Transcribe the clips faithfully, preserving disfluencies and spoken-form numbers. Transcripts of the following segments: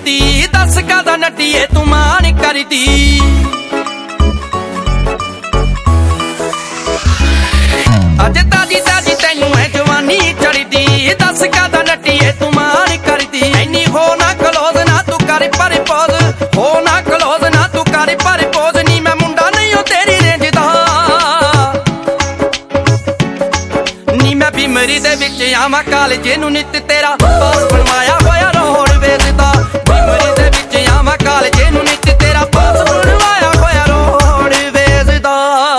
चढ़दी दस कादा नट्टिए तू मान करदी। अज ताजी ताजी तैनू है जवानी चढ़दी दस कादा नट्टिए तू मान करदी। इन्नी हो ना क्लोज ना तू कर पर पोज, हो ना क्लोज ना तू कर पर पोज। नी मैं मुंडा नहीं हो तेरी रेंज दा, नी मैं बीमरी दे विच आवां कालजे नू नित तेरा पास बनवाया होया रोडवेज दा। बीमरी दे विच आवां कालजे नू नित तेरा पास बनवाया होया रोडवेज दा।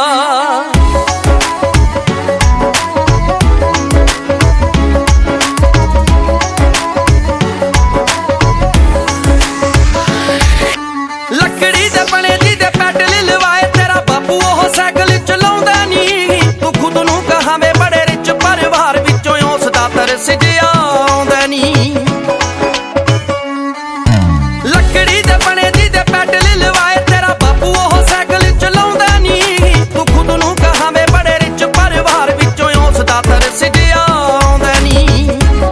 लकड़ी दे बने दी दे पैडल लवाए तेरा बापू ओह साइकिल चलाउंदा नी। तू खुद नू कहावे बड़े रिच परिवार विचों उसदा तरस जिहा आउंदा नी। लकड़ी दे बने दी दे पैडल लवाए तेरा बापू ओह साइकिल चलाउंदा नी। तू खुद नू कहावे बड़े रिच परिवार विचों उसदा तरस जिहा आउंदा नी।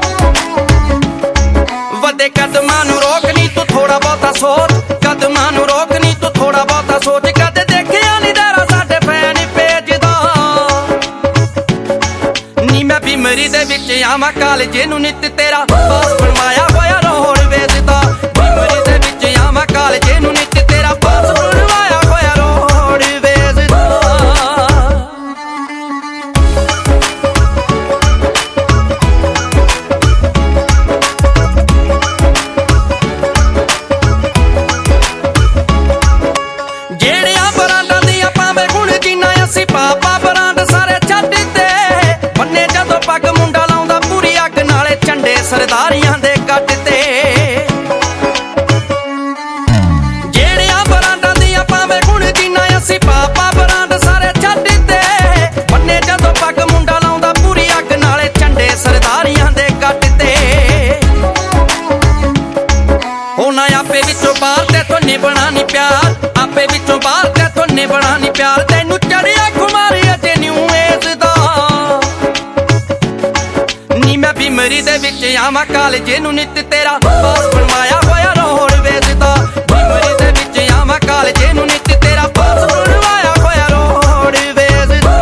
वड्डे कदमां नू रोक नी तू थोड़ा बहुता सोच, कदमां नू रोक नी तू थोड़ा बहुता सोच। कदे देखिया नी दारा साडे फैन पेज दा, नी मैं बीमरी दे विच आवां कालजे नू नित तेरा पास बनवाया होया रोडवेज दा। बीमरी दे विच आवां कालजे नू नित तेरा पास बनवाया होया रोडवेज दा। ਜਿਹੜਿਆਂ ਬਰਾਂਡਾਂ ਦੀਆਂ ਪਾਵੇਂ ਗੁਣ ਜਿੰਨਾ ਅਸੀਂ ਪਾਪਾ ਬਰਾਂਡ ਸਾਰੇ ਛੱਡ ਦਿੱਤੇ। ਬੰਨੇ ਜਦੋਂ ਪੱਗ ਮੁੰਡਾ ਲਾਉਂਦਾ ਪੂਰੀ ਅੱਗ ਨਾਲੇ ਝੰਡੇ ਸਰਦਾਰੀਆਂ ਦੇ ਕੱਟ ਤੇ। ਜਿਹੜਿਆਂ ਬਰਾਂਡਾਂ ਦੀਆਂ ਪਾਵੇਂ ਗੁਣ ਜਿੰਨਾ ਅਸੀਂ ਪਾਪਾ ਬਰਾਂਡ ਸਾਰੇ ਛੱਡ ਦਿੱਤੇ। ਬੰਨੇ ਜਦੋਂ ਪੱਗ ਮੁੰਡਾ ਲਾਉਂਦਾ ਪੂਰੀ ਅੱਗ ਨਾਲੇ ਝੰਡੇ ਸਰਦਾਰੀਆਂ ਦੇ ਕੱਟ ਤੇ। ਹੋਣਾ ਆਪੇ ਵਿੱਚੋਂ ਬਾਹਰ ਤੇਥੋਂ ਨਿਭਣਾ ਨੀ ਪਿਆਰ, ਆਪੇ ਵਿੱਚੋਂ ਬਾਹਰ ਤੇਥੋਂ ਨਿਭਣਾ ਨੀ ਪਿਆਰ। ਤੈਨੂੰ ਚੜਿਆ ਖੁਮਾਰੀ ਅਜੇ ਨਿਊ ਏਜ ਦਾ, ਨੀ ਮੈਂ बीमरी दे विच आवां कालजे नू नित तेरा पास बनवाया होया रोडवेज दा। बीमरी दे विच आवां कालजे नू नित तेरा पास बनवाया होया रोडवेज दा।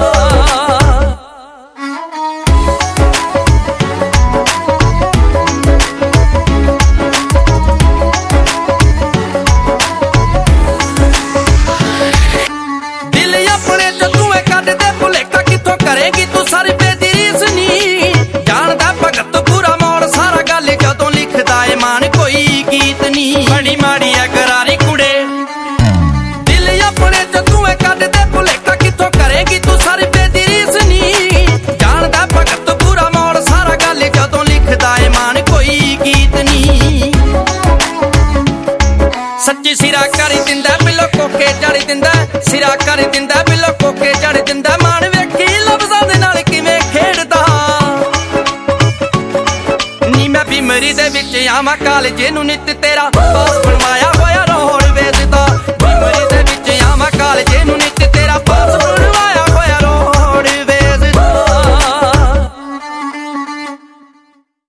दिल अपने च तू कढ दे भुलेखा किथों करेगी तू सारी बेदरीस नी। जानदा भगत पूरा मोड़ सारा गल जदों लिखदा ए मान कोई गीत नी। बड़ी माड़ी है करारी कुड़े, दिल अपने च तू कढ दे भुलेखा किथों करेगी तू सारी बेदरीस नी। जानदा भगत पूरा मोड़ सारा गल जदों लिखदा ए मान कोई गीत नी। सच्ची सिरा कर दिंदा बिलो कोके जड़ दिंदा, सिरा कर दिंदा बिलो कोके जड़ दिंदा। मान वेखी लफ्ज़ां दे नाल किवें खेडदा, नी मैं बीमरी दे विच आवां कालजे नू नित तेरा पास बनवाया होया रोडवेज दा।